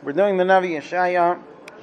We're doing the Navi Yeshaya.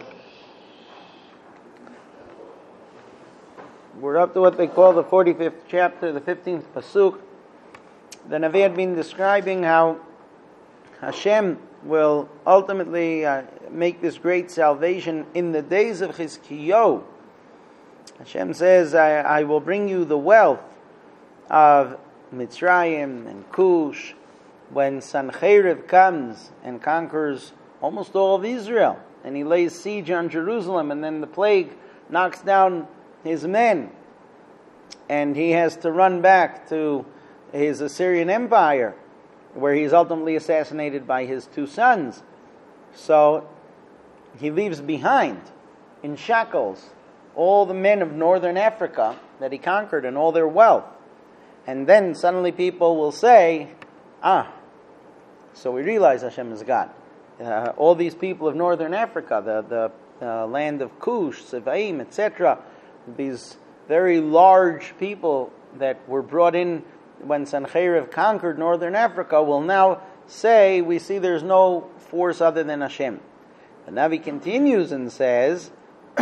We're up to what they call the 45th chapter, the 15th pasuk. The Navi had been describing how Hashem will ultimately make this great salvation in the days of Chizkiyahu. Hashem says, I will bring you the wealth of Mitzrayim and Cush when Sancheriv comes and conquers almost all of Israel, and he lays siege on Jerusalem, and then the plague knocks down his men, and he has to run back to his Assyrian Empire, where he's ultimately assassinated by his two sons. So he leaves behind in shackles all the men of northern Africa that he conquered and all their wealth. And then suddenly people will say, so we realize Hashem is God. All these people of northern Africa, the land of Cush, Sevaim, etc., these very large people that were brought in when Sancheriv conquered northern Africa, will now say, we see there's no force other than Hashem. The Navi continues and says,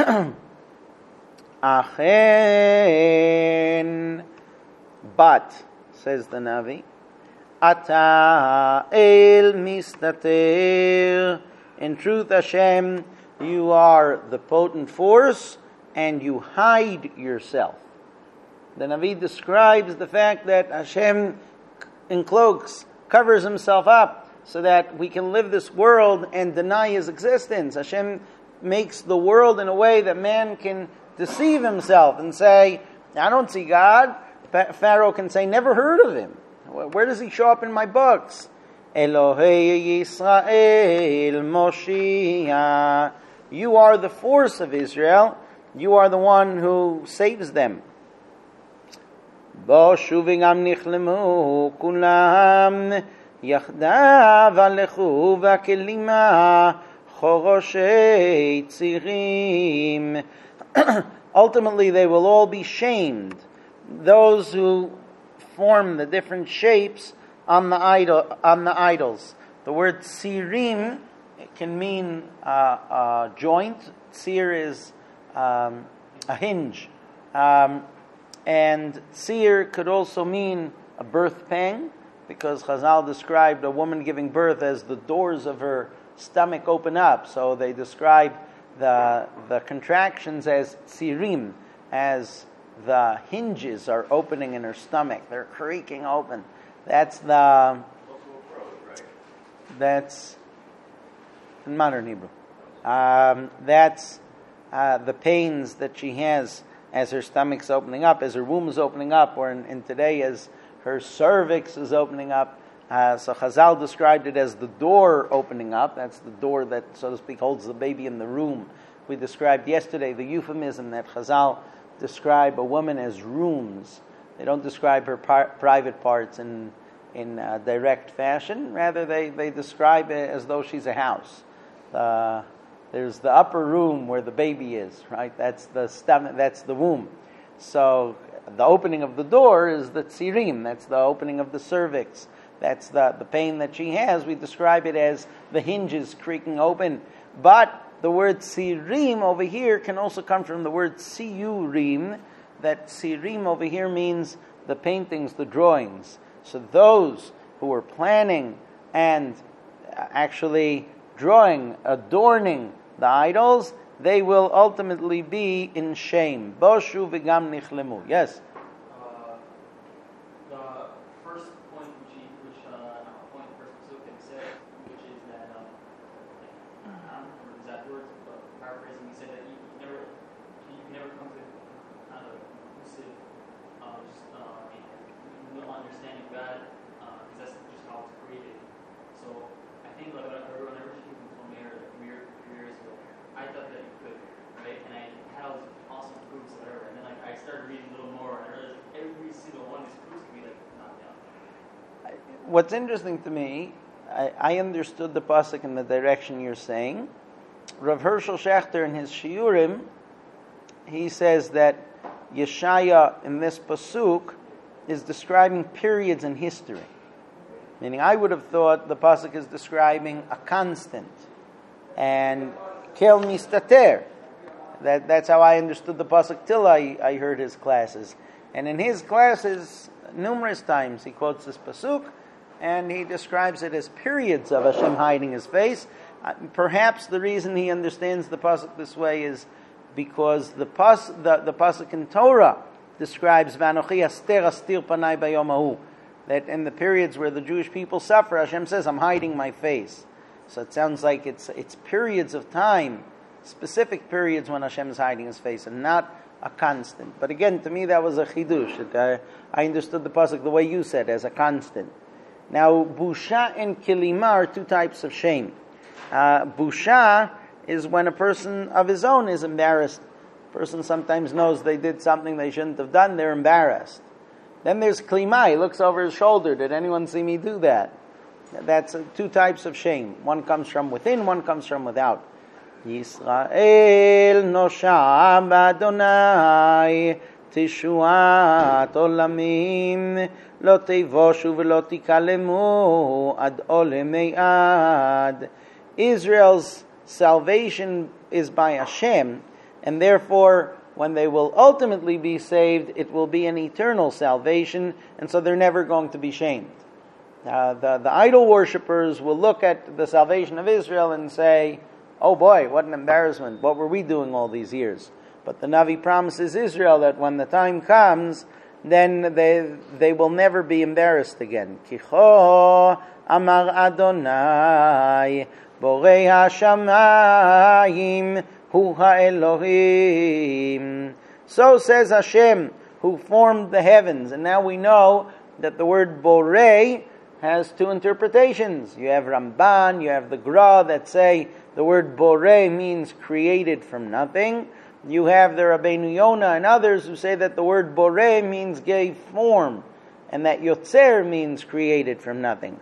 Achen, but, says the Navi, Ata el mistater. In truth, Hashem, you are the potent force, and you hide yourself. The Navi describes the fact that Hashem encloaks, covers himself up, so that we can live this world and deny his existence. Hashem makes the world in a way that man can deceive himself and say, I don't see God. Pharaoh can say, never heard of him. Where does he show up in my books? Elohei Yisrael Moshiach. You are the force of Israel. You are the one who saves them. Bo shuvigam nichlemu kulam yachdav alechu v'kelima choroshei tzirim. Ultimately, they will all be shamed. Those who form the different shapes on the idols. The word tzirim can mean a joint. Tzir is a hinge. And tzir could also mean a birth pang, because Chazal described a woman giving birth as the doors of her stomach open up. So they describe the contractions as tzirim, as the hinges are opening in her stomach. They're creaking open. That's in modern Hebrew. That's the pains that she has as her stomach's opening up, as her womb is opening up, or in today as her cervix is opening up. So Chazal described it as the door opening up. That's the door that, so to speak, holds the baby in the room. We described yesterday the euphemism that Chazal describe a woman as rooms. They don't describe her private parts in direct fashion. Rather, they describe it as though she's a house. There's the upper room where the baby is, right? That's the stomach, that's the womb. So the opening of the door is the tzirim. That's the opening of the cervix. That's the pain that she has. We describe it as the hinges creaking open. But the word tzirim over here can also come from the word tsiyurim. That tzirim over here means the paintings, the drawings. So those who are planning and actually drawing, adorning the idols, they will ultimately be in shame. Boshu v'gam nichlemu. Yes? What's interesting to me, I understood the pasuk in the direction you're saying. Rav Hershel Schachter in his Shiurim, he says that Yeshaya in this pasuk is describing periods in history. Meaning, I would have thought the pasuk is describing a constant and kel mistater. That's how I understood the pasuk till I heard his classes. And in his classes, numerous times he quotes this pasuk, and he describes it as periods of Hashem hiding His face. Perhaps the reason he understands the pasuk this way is because the pasuk in Torah describes V'anochi aster astir panai bayom hahu, that in the periods where the Jewish people suffer, Hashem says, "I'm hiding my face." So it sounds like it's periods of time, specific periods when Hashem is hiding His face, and not a constant. But again, to me that was a chidush. I understood the pasuk the way you said, as a constant. Now, busha and kilima are two types of shame. Busha is when a person of his own is embarrassed. A person sometimes knows they did something they shouldn't have done, they're embarrassed. Then there's klima, he looks over his shoulder, did anyone see me do that? That's two types of shame. One comes from within, one comes from without. Yisrael nosham Adonai tishuat olamim lo tevoshu v'lo tikalemu ad olemei ad. Israel's salvation is by Hashem, and therefore when they will ultimately be saved, it will be an eternal salvation, and so they're never going to be shamed. The idol worshippers will look at the salvation of Israel and say, "Oh boy, what an embarrassment, what were we doing all these years?" But the Navi promises Israel that when the time comes, then they will never be embarrassed again. Kicho amar Adonai borei hashamayim hu ha'elohim. So says Hashem, who formed the heavens. And now we know that the word borei has two interpretations. You have Ramban, you have the Gra that say the word borei means created from nothing. You have the Rabbeinu Yonah and others who say that the word borei means gave form, and that yotzer means created from nothing.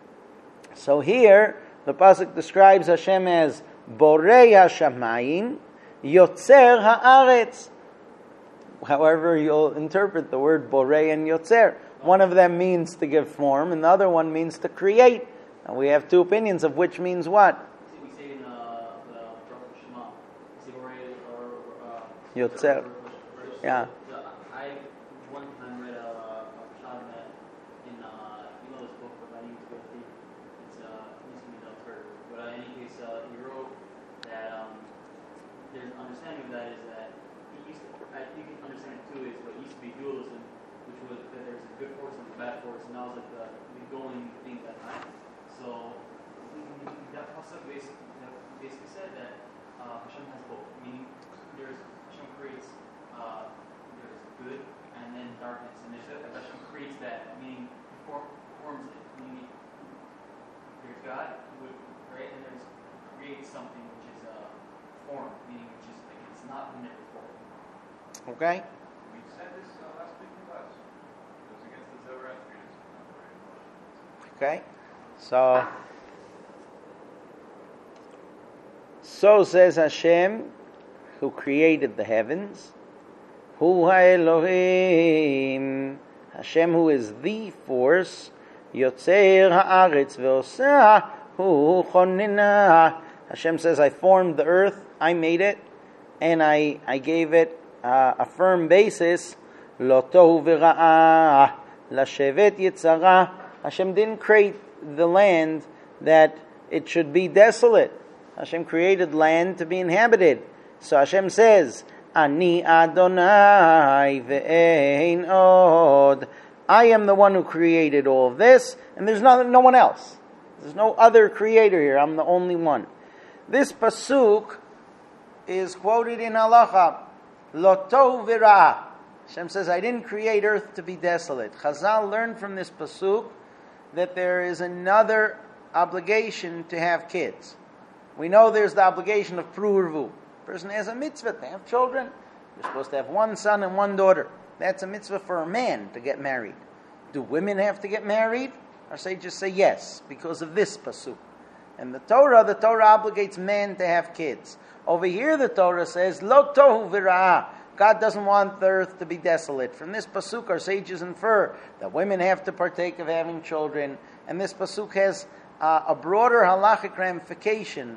So here, the pasuk describes Hashem as borei hashamayim, yotzer haaretz. However you'll interpret the word borei and yotzer. One of them means to give form, and the other one means to create. And we have two opinions of which means what. We say in the Shema, we say borei or Yotzer. Yeah. I one time read a shot that in this book, but I need to go through. It's needs to be the third. But in any case, he wrote that there's an understanding of that is that he used to, you can understand it too, is what used to be dualism, which was that there's a good force and a bad force, and that was like the going thing at that time. So that pasuk basically said that Hashem has both, meaning Hashem creates there's good and then darkness, and Hashem creates that, meaning forms it, meaning there's God, right, and there's creates something which is form, meaning which is like it's not in it before. Okay. We said this last week in class. It was against the Zoroastrians. Okay. So says Hashem, who created the heavens, Hu ha'Elohim, Hashem who is the force, Yotzer ha'aretz ve'oseh hu chonenah. Hashem says, I formed the earth, I made it, and I gave it a firm basis. Lo tohu v'ra'ah, lashevet yitzara. Hashem didn't create the land that it should be desolate. Hashem created land to be inhabited. So Hashem says, Ani Adonai ve'ein od. I am the one who created all of this, and there's no one else. There's no other creator here. I'm the only one. This pasuk is quoted in Halacha. Lo tohu v'ra'ah. Hashem says, I didn't create earth to be desolate. Chazal learned from this pasuk that there is another obligation to have kids. We know there's the obligation of prurvu. A person has a mitzvah to have children. You're supposed to have one son and one daughter. That's a mitzvah for a man to get married. Do women have to get married? Our sages say yes, because of this pasuk. And the Torah obligates men to have kids. Over here the Torah says, Lo tohu v'ra'ah. God doesn't want the earth to be desolate. From this pasuk, our sages infer that women have to partake of having children. And this pasuk has a broader halachic ramification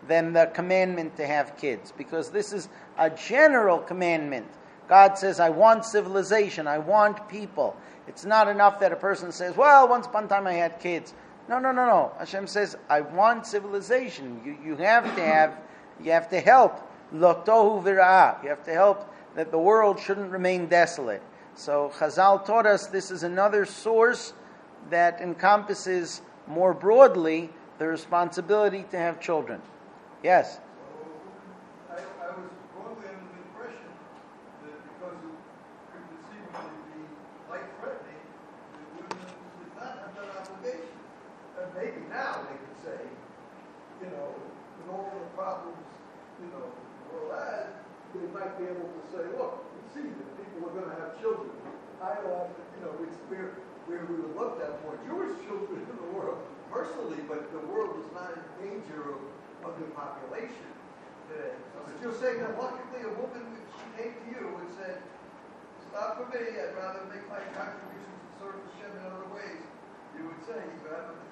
than the commandment to have kids, because this is a general commandment. God says, I want civilization, I want people. It's not enough that a person says, well, once upon a time I had kids. No. Hashem says, I want civilization. You have to help. Lo tohu v'ra'ah. You have to help that the world shouldn't remain desolate. So Chazal taught us this is another source that encompasses more broadly the responsibility to have children. Yes? I was wrongly under the impression that because it could conceivably be life-threatening, that women did not have that obligation. And maybe now they could say, with all the problems, the world has, they might be able to say, look, we see that people are going to have children. I don't have to, it's where we would love to have more Jewish children in the world, personally, but the world is not in danger of underpopulation today. But you're saying that logically a woman, if she came to you and said, stop for me, I'd rather make my contributions to serve Hashem in other ways, you would say, you have a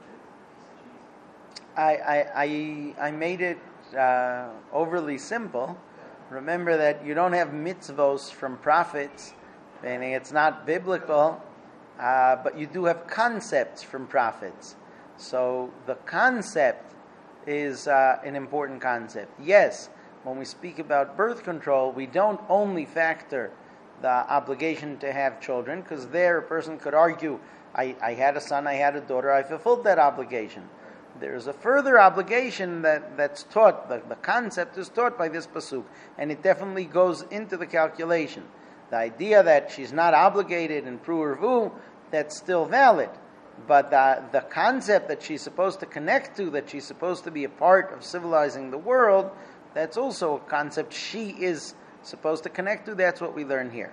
mitzvah. I made it overly simple. Remember that you don't have mitzvos from prophets, meaning it's not biblical, but you do have concepts from prophets. So the concept is an important concept. Yes, when we speak about birth control, we don't only factor the obligation to have children, because there a person could argue, I had a son, I had a daughter, I fulfilled that obligation. There's a further obligation that's taught, the concept is taught by this pasuk, and it definitely goes into the calculation. The idea that she's not obligated in Pru Urvu, that's still valid. But the concept that she's supposed to connect to, that she's supposed to be a part of civilizing the world, that's also a concept she is supposed to connect to. That's what we learn here.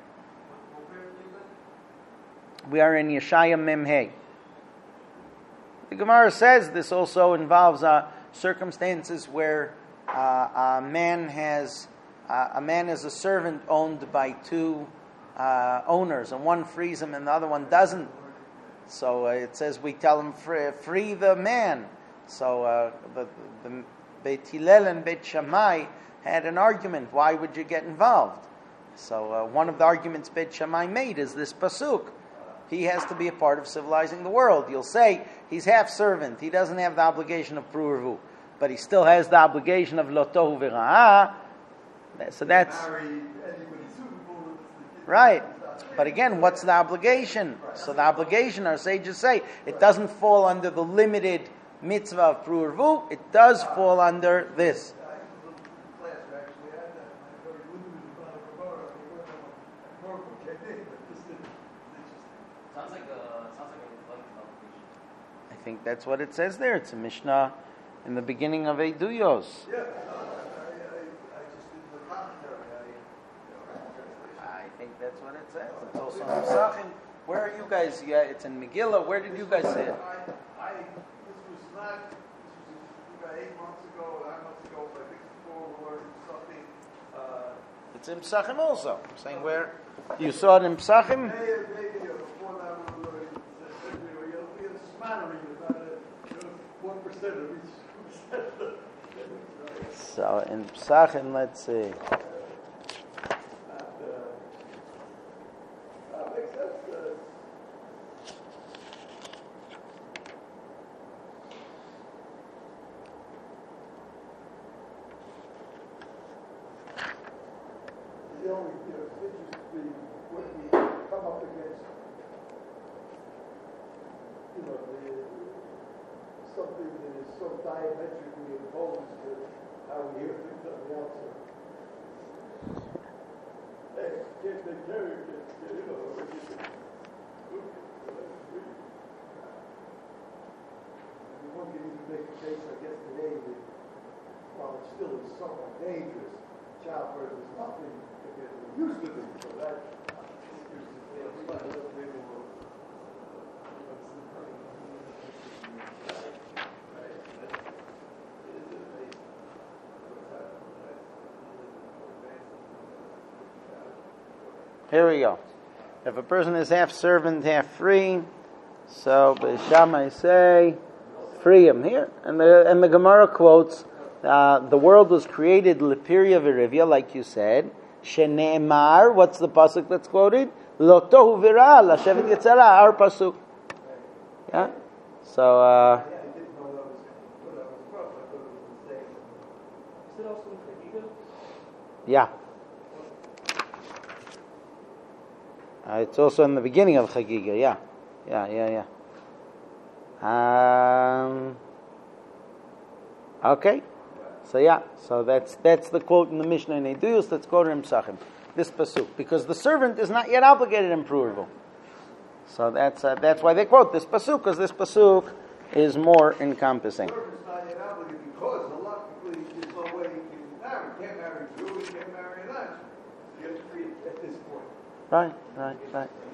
We are in Yeshaya Mem Hey. The Gemara says this also involves circumstances where a man is a servant owned by two owners, and one frees him and the other one doesn't. So it says we tell him free the man. So the Beit Hillel and Beit Shammai had an argument. Why would you get involved? So one of the arguments Beit Shammai made is this pasuk. He has to be a part of civilizing the world. You'll say he's half servant. He doesn't have the obligation of Pru Urvu, but he still has the obligation of Lo Tohu V'Ra'ah. So that's right. But again, what's the obligation? So the obligation, our sages say, it doesn't fall under the limited mitzvah of Pru Urvu. It does fall under this. Sounds like a reflective obligation. I think that's what it says there. It's a Mishnah in the beginning of Eiduyos. Yeah, I just did the commentary. I think that's what it says. It's also in Pesachim. Where are you guys? Yeah, it's in Megillah. Where did you guys say it? This was about 8 months ago, 9 months ago, but I think before we learned something. It's in Pesachim also. I'm saying where you saw it in Pesachim. Maybe before that we learned we had a smattering, about 1% of each. So in Pesachim, let's see. Makes sense. The only, interesting when we come up against, something that is so diametrically opposed to how we hear things on the outside. Hey, can't take care of it, one can even make a case, I guess, today that while it still is somewhat dangerous, childbirth is nothing compared to what it used to be. So that Here we go. If a person is half servant, half free, so Beis Shammai say, free him here. And the Gemara quotes the world was created Lipiria Virivia, like you said. Shene'emar, what's the pasuk that's quoted? Lo tohu v'ra l'shevet Yetzirah, our pasuk. Yeah. So. I didn't know that was what I was from. I thought it was the same. Is it also in Chagiga? Yeah. It's also in the beginning of Chagiga. Yeah. Okay. So that's the quote in the Mishnah in Eduyos that's quoted in Psachim. This pasuk, because the servant is not yet obligated in Pruvo. So that's why they quote this pasuk, because this pasuk is more encompassing. The servant's not yet obligated because a lot of people, there's no way he can marry. He can't marry a Jew, he can't marry an Irish. So you have to treat it at this point. Right.